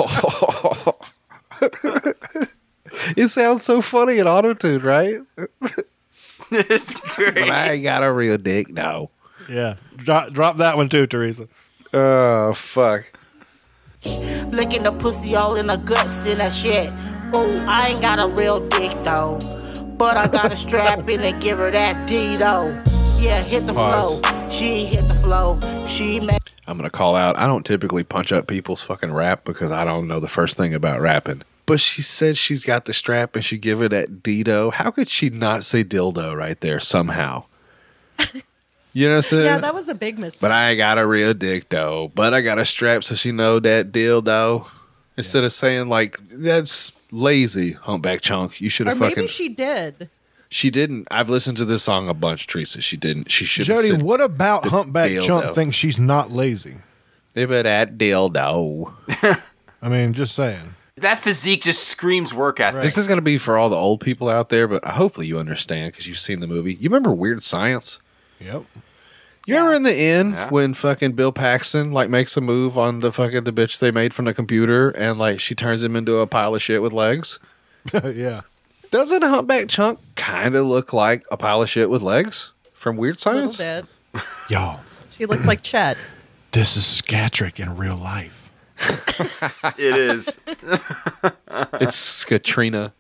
It sounds so funny in auto-tune, right? It's great. But I ain't got a real dick, no. Yeah. Drop that one too, Teresa. Oh, fuck. Licking the pussy all in the guts and that shit. Ooh, I ain't got a real dick though, but I got a strap in and give her that D though. Yeah, hit the Pause. flow. She hit the flow. She made. I'm going to call out. I don't typically punch up people's fucking rap because I don't know the first thing about rapping. But she said she's got the strap and she give her that dildo. How could she not say dildo right there somehow? You know what I'm saying? Yeah, that was a big mistake. But I ain't got a real dick though. But I got a strap so she know that dildo. Instead of saying like, that's lazy, humpback chunk. You should Or have maybe fucking... she did. She didn't. I've listened to this song a bunch, Teresa. She didn't. She should have Jody, said what about the Humpback dildo. Chunk thinks she's not lazy? Give her that dildo. I mean, just saying. That physique just screams work ethic. This is going to be for all the old people out there, but hopefully you understand because you've seen the movie. You remember Weird Science? Yep. You remember in the end when fucking Bill Paxton like makes a move on the fucking the bitch they made from the computer and like she turns him into a pile of shit with legs? Yeah. Doesn't Humpback Chunk kind of look like a pile of shit with legs from Weird A little Science? bit. Y'all, She looks like Chet. this is Skatrick in real life. It is. It's Katrina.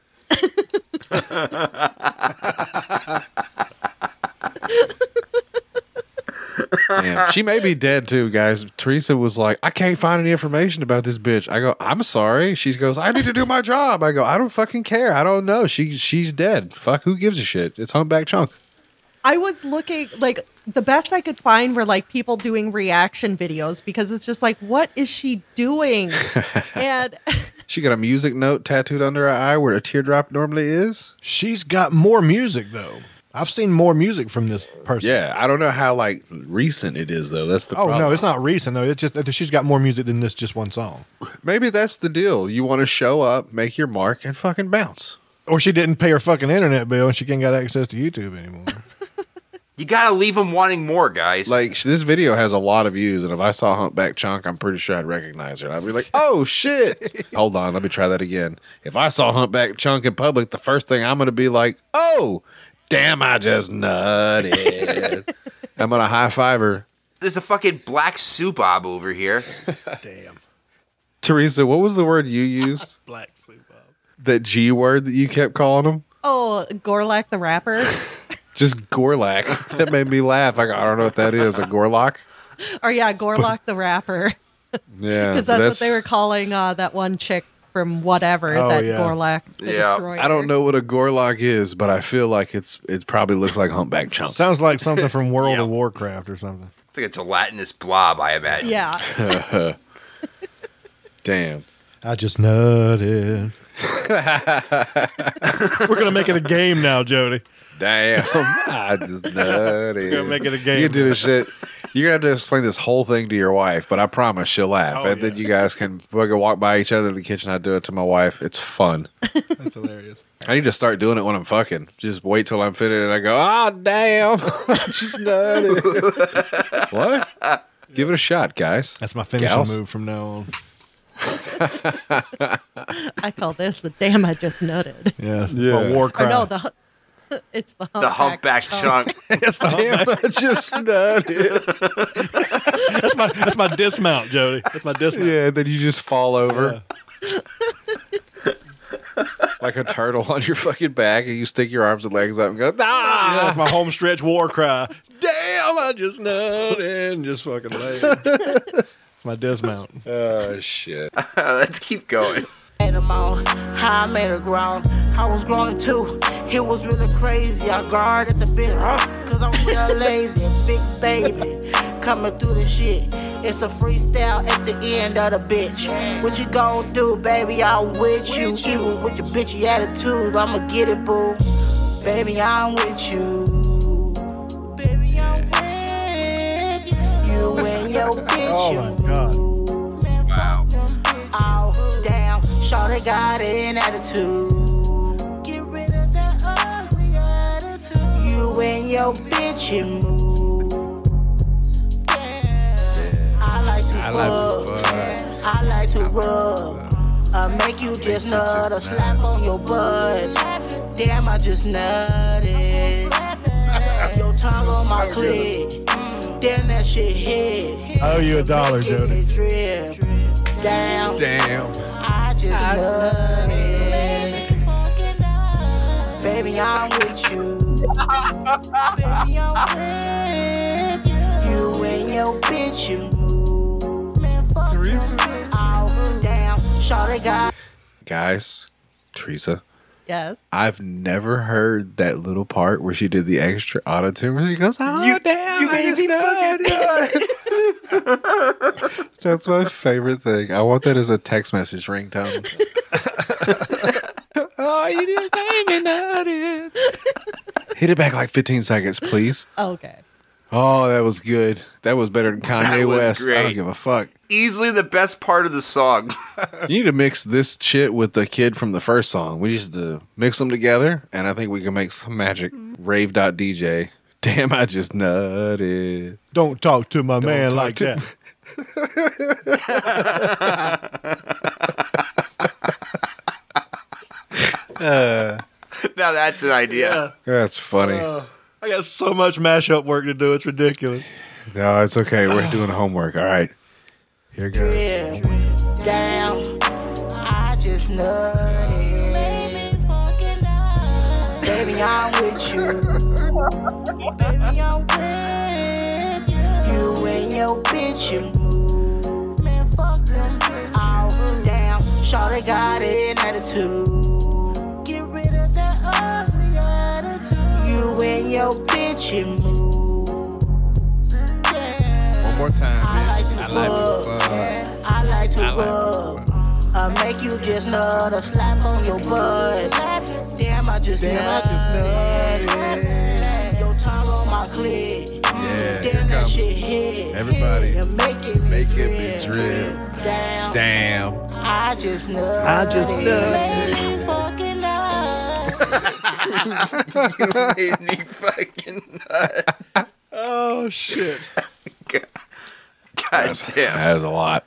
Damn. She may be dead too, guys. Teresa was like, I can't find any information about this bitch. I go, I'm sorry. She goes, I need to do my job. I go, I don't fucking care. I don't know. She's dead. Fuck, who gives a shit? It's Humpback Chunk. I was looking, like, the best I could find were, like, people doing reaction videos because it's just like, what is she doing? And She got a music note tattooed under her eye where a teardrop normally is. She's got more music, though. I've seen more music from this person. Yeah, I don't know how like recent it is though. That's the problem. No, it's not recent though. It's just that she's got more music than this just one song. Maybe that's the deal. You want to show up, make your mark, and fucking bounce. Or she didn't pay her fucking internet bill and she can't got access to YouTube anymore. You gotta leave them wanting more, guys. Like this video has a lot of views, and if I saw Humpback Chunk, I'm pretty sure I'd recognize her. And I'd be like, "Oh shit!" Hold on, let me try that again. If I saw Humpback Chunk in public, the first thing I'm gonna be like, "Oh, damn! I just nutted." I'm gonna high five her. There's a fucking black soup bob over here. Damn. Teresa, what was the word you used? Black soup bob. That G word that you kept calling him? oh, Gorlak the rapper. Just Gorlak. That made me laugh. I don't know what that is. A Gorlak? Or yeah, Gorlak the rapper. Yeah. Because that's what they were calling that one chick from whatever Oh, that yeah. Gorlak the Destroyer. I don't know what a Gorlak is, but I feel like it probably looks like Humpback Chunk. Sounds like something from World of Warcraft or something. It's like a gelatinous blob, I imagine. Yeah. Damn. I just nutted. We're going to make it a game now, Jody. Damn. I just nutted. We're going to make it a game. You can do this shit. You're going to have to explain this whole thing to your wife, but I promise she'll laugh. Oh, and then you guys can fucking walk by each other in the kitchen. I do it to my wife. It's fun. That's hilarious. I need to start doing it when I'm fucking. Just wait till I'm finished and I go, oh, damn. I just nutted. What? Give it a shot, guys. That's my finishing Gals. move from now on. I call this the damn I just nutted. Yeah. My war cry. Or no, it's the Humpback Chunk. It's the Damn, humpback. I just nutted. That's my dismount, Jody. That's my dismount. Yeah, and then you just fall over. Like a turtle on your fucking back, and you stick your arms and legs up and go, ah! Yeah, that's my home stretch war cry. Damn, I just nutted. And just fucking lay. It's my dismount. Oh, shit. Let's keep going. How I made her grown. I was growing too. It was really crazy. I guarded the bit, cause I'm real lazy. Big baby coming through the shit. It's a freestyle at the end of the bitch. What you gon' do, baby? I'm with you. Even with your bitchy attitudes, I'ma get it, boo. Baby, I'm with you. Baby, I'm with you and your bitch. Oh, my God. Wow. Oh, damn. Shawty got an attitude. Get rid of that ugly attitude. You and your bitchin' moves. I like to fuck. I like to rub. Make you just nut or slap on your butt. Damn, I just nutted. Your tongue on my clit. Damn, that shit hit. I owe you $1, Jody. Damn. Damn. I just nutted. Baby, I'm with you. Baby, I'm with you. You and your bitch, you move. Man, fuck them bitch. Oh, damn. Shawty got. Guys, Teresa. Yes. I've never heard that little part where she did the extra auto-tune where she goes, oh, damn, you made me fucking. That's my favorite thing. I want that as a text message ringtone. Oh, you didn't make me notice. Hit it back like 15 seconds, please. Okay. Oh, that was good. That was better than Kanye West. Great. I don't give a fuck. Easily the best part of the song. You need to mix this shit with the kid from the first song. We used to mix them together, and I think we can make some magic. Rave.DJ. Damn, I just nutted. Don't talk to my man like that. Now that's an idea. Yeah. That's funny. I got so much mashup work to do. It's ridiculous. No, it's okay. We're doing homework. All right. Here it goes. Yeah. Damn, I just nutted. Baby, I'm with you. Baby, I'm with you. You and your bitch, you move. Man, fuck them bitch. Oh, damn, shawty got an attitude. Get rid of that ugly attitude. You and your bitch, you move. Damn. One more time, bitch. I like to fuck. I make you just nut, a slap on your butt. Damn, I just nutted. Your tongue on my clit. Yeah, Damn, that shit hit. Everybody, You're making make it drip. Damn. I just nutted. You made me fucking nut. Oh, shit. God damn. That is a lot.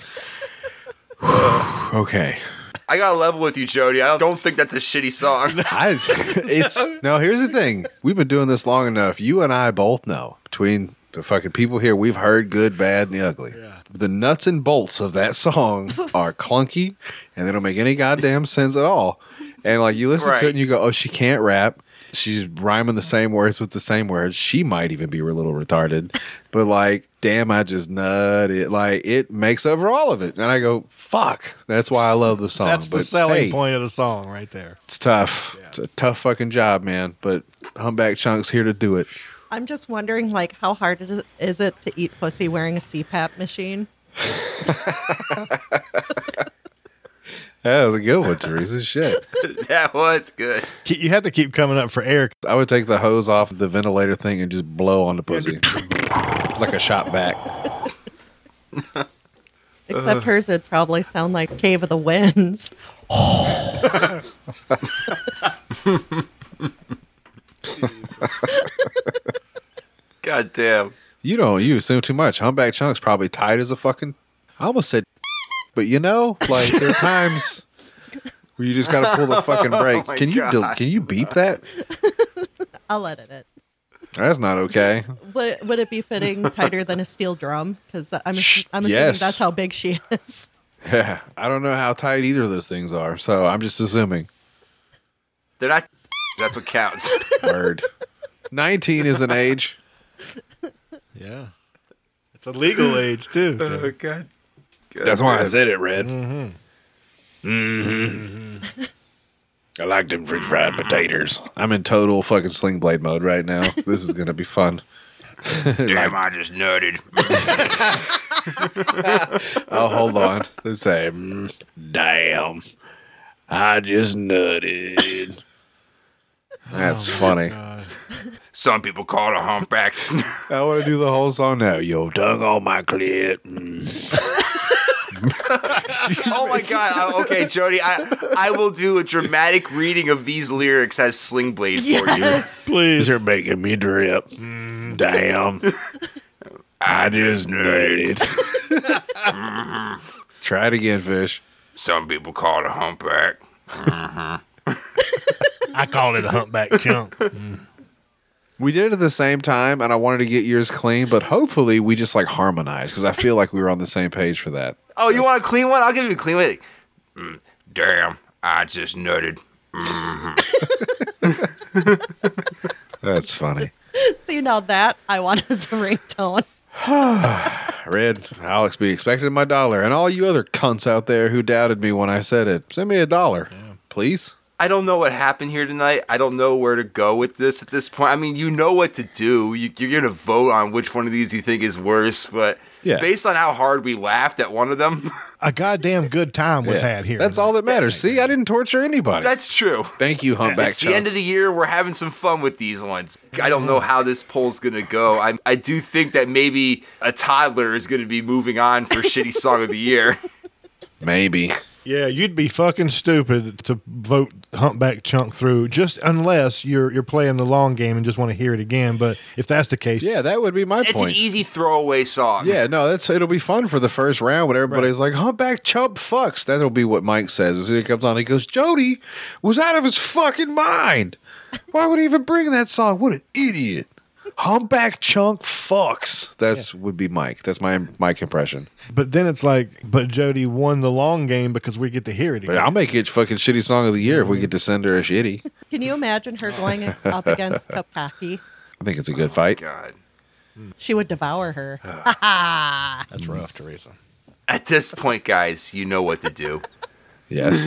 Okay. I got to level with you, Jody. I don't think that's a shitty song. No, here's the thing. We've been doing this long enough. You and I both know, between the fucking people here, we've heard good, bad, and the ugly. Yeah. The nuts and bolts of that song are clunky, and they don't make any goddamn sense at all. And like you listen to it and you go, oh, she can't rap. She's rhyming the same words with the same words. She might even be a little retarded. But like, damn, I just nutted. Like, it makes up for all of it. And I go, fuck. That's why I love the song. That's the selling point of the song right there. It's tough. Yeah. It's a tough fucking job, man. But Humpback Chunk's here to do it. I'm just wondering, like, how hard is it to eat pussy wearing a CPAP machine? That was a good one, Teresa. Shit. That was good. You have to keep coming up for air. I would take the hose off the ventilator thing and just blow on the pussy. Like a shot back. Except hers would probably sound like Cave of the Winds. God damn. You assume too much. Humpback Chunk's probably tight as a fucking... I almost said... But you know, like, there are times where you just got to pull the fucking brake. Oh Can you beep that? I'll edit it. That's not okay. Would it be fitting tighter than a steel drum? Because I'm assuming that's how big she is. Yeah, I don't know how tight either of those things are, so I'm just assuming. They're not. That's what counts. Word. 19 is an age. Yeah. It's a legal age, too. Oh, God. That's why I said it, Red. Mm-hmm. Mm-hmm. I like them French fried potatoes. I'm in total fucking Sling Blade mode right now. This is going to be fun. Damn, I just nutted. Oh, hold on. Let's say, damn, I just nutted. That's funny. Some people call it a humpback. I want to do the whole song now. Yo, tongue on my clit. Oh my God. Okay, Jody, I will do a dramatic reading of these lyrics as Sling Blade for you. Please. You're making me drip. Damn. I just nutted. Try it again, Fish. Some people call it a humpback. I call it a humpback chunk. We did it at the same time, and I wanted to get yours clean, but hopefully we just like harmonized because I feel like we were on the same page for that. Oh, you want a clean one? I'll give you a clean one. Damn, I just nutted. That's funny. See, now that I want as a ringtone. Red, Alex be expecting my dollar. And all you other cunts out there who doubted me when I said it, send me $1, please. I don't know what happened here tonight. I don't know where to go with this at this point. I mean, you know what to do. You're going to vote on which one of these you think is worse. But based on how hard we laughed at one of them. A goddamn good time was had here. That's all that matters. See, I didn't torture anybody. That's true. Thank you, Humpback It's the end of the year. We're having some fun with these ones. I don't know how this poll's going to go. I do think that maybe a toddler is going to be moving on for Shitty Song of the Year. Maybe. Yeah, you'd be fucking stupid to vote Humpback Chunk through, just unless you're playing the long game and just want to hear it again. But if that's the case, yeah, that would be my point. It's an easy throwaway song. Yeah, no, it'll be fun for the first round when everybody's like, Humpback Chump fucks. That'll be what Mike says as he comes on. He goes, Jody was out of his fucking mind. Why would he even bring that song? What an idiot. Humpback Chunk fucks. Would be Mike. That's my Mike impression. But then it's like, but Jody won the long game because we get to hear it again. But I'll make it fucking Shitty Song of the Year if we get to send her a shitty. Can you imagine her going up against Kapaki? I think it's a good fight. God. She would devour her. That's rough, Teresa. At this point, guys, you know what to do. Yes.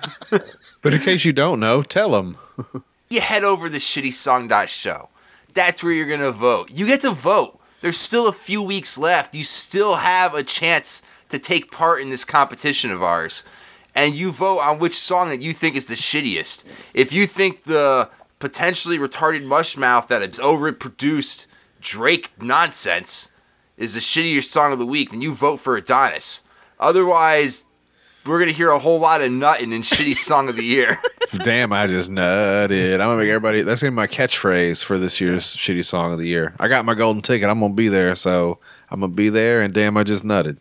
But in case you don't know, tell them. You head over to shittysong.show. That's where you're going to vote. You get to vote. There's still a few weeks left. You still have a chance to take part in this competition of ours. And you vote on which song that you think is the shittiest. If you think the potentially retarded mushmouth that it's overproduced Drake nonsense is the shittiest song of the week, then you vote for Adonis. Otherwise, we're going to hear a whole lot of nutting in Shitty Song of the Year. Damn, I just nutted. I'm going to make everybody... That's going to be my catchphrase for this year's Shitty Song of the Year. I got my golden ticket. I'm going to be there, so I'm going to be there, and damn, I just nutted.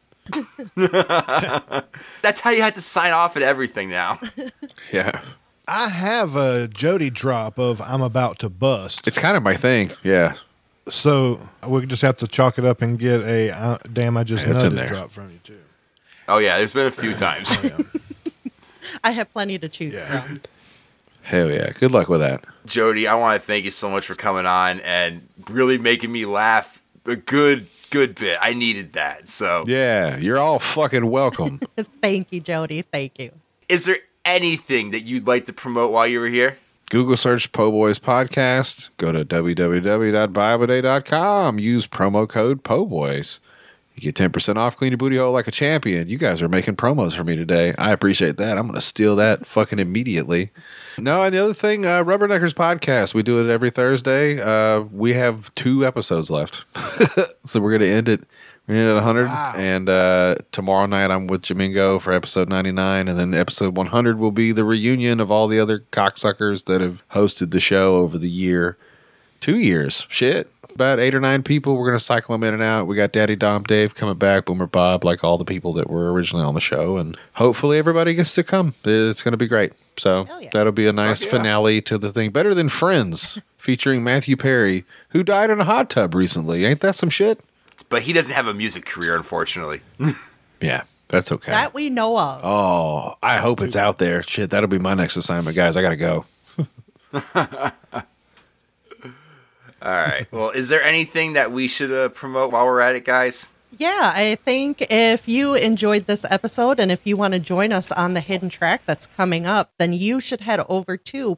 That's how you have to sign off at everything now. Yeah. I have a Jody drop of I'm About to Bust. It's kind of my thing, yeah. So we just have to chalk it up and get a damn, I just nutted drop from you, too. Oh, yeah, there's been a few times. I have plenty to choose from. Hell yeah. Good luck with that. Jody, I want to thank you so much for coming on and really making me laugh a good bit. I needed that. So yeah, you're all fucking welcome. Thank you, Jody. Thank you. Is there anything that you'd like to promote while you were here? Google search Po' Boys Podcast. Go to www.bibleday.com. Use promo code Po' Boys. You get 10% off. Clean your booty hole like a champion. You guys are making promos for me today. I appreciate that. I'm going to steal that fucking immediately. No, and the other thing, Rubberneckers Podcast. We do it every Thursday. We have 2 episodes left. So we're going to end it. We're going to end at 100. Wow. And tomorrow night I'm with Jamingo for episode 99. And then episode 100 will be the reunion of all the other cocksuckers that have hosted the show over the year. 2 years. Shit. About 8 or 9 people. We're going to cycle them in and out. We got Daddy Dom Dave coming back, Boomer Bob, like all the people that were originally on the show. And hopefully everybody gets to come. It's going to be great. So that'll be a nice finale to the thing. Better than Friends, featuring Matthew Perry, who died in a hot tub recently. Ain't that some shit? But he doesn't have a music career, unfortunately. Yeah, that's okay. That we know of. Oh, I hope it's out there. Shit, that'll be my next assignment, guys. I got to go. All right. Well, is there anything that we should promote while we're at it, guys? Yeah, I think if you enjoyed this episode and if you want to join us on the hidden track that's coming up, then you should head over to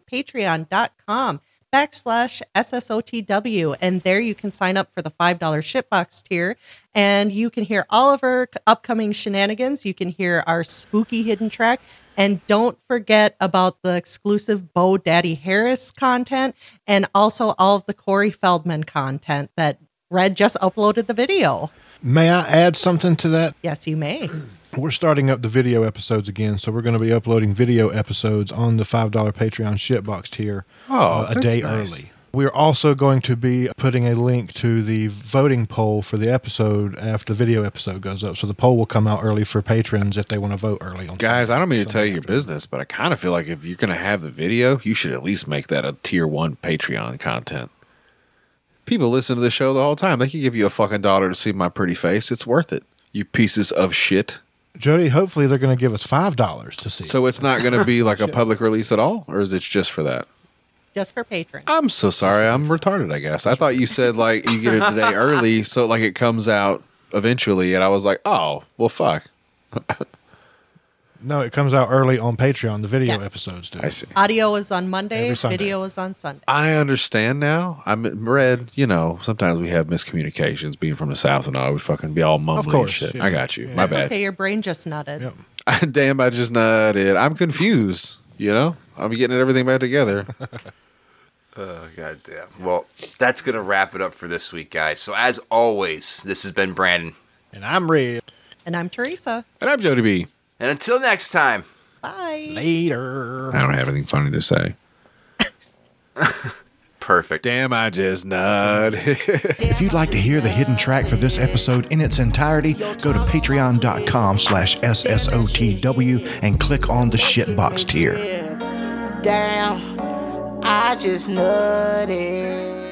patreon.com/SSOTW. And there you can sign up for the $5 shitbox tier and you can hear all of our upcoming shenanigans. You can hear our spooky hidden track. And don't forget about the exclusive Bo Daddy Harris content and also all of the Corey Feldman content that Red just uploaded the video. May I add something to that? Yes, you may. We're starting up the video episodes again, so we're going to be uploading video episodes on the $5 Patreon shitbox tier a day early. We're also going to be putting a link to the voting poll for the episode after the video episode goes up. So the poll will come out early for patrons if they want to vote early. On guys, I don't mean to tell you your business, but I kind of feel like if you're going to have the video, you should at least make that a tier 1 Patreon content. People listen to the show the whole time. They can give you a fucking $1 to see my pretty face. It's worth it. You pieces of shit. Jody, hopefully they're going to give us $5 to see. So it's not going to be like a public release at all, or is it just for that? Just for patrons. I'm so sorry. I'm retarded, I guess. I thought you said like you get it today early, so like it comes out eventually, and I was like, oh, well, fuck. No, it comes out early on Patreon. The video Yes. episodes do. I see. Audio is on Monday. Every Sunday. Video is on Sunday. I understand now. I'm Red. You know, sometimes we have miscommunications. Being from the South and all, we fucking be all mumbling and course, shit. yeah. I got you. My bad. Okay, your brain just nutted. Yep. Damn, I just nutted. I'm confused. You know, I'm getting everything back together. Oh, goddamn. Well, that's going to wrap it up for this week, guys. So, as always, this has been Brandon. And I'm Red. And I'm Teresa. And I'm Jody B. And until next time. Bye. Later. I don't have anything funny to say. Perfect. Damn, I just nutted. If you'd like to hear the hidden track for this episode in its entirety, go to patreon.com/SSOTW and click on the shitbox tier. Damn, I just nutted.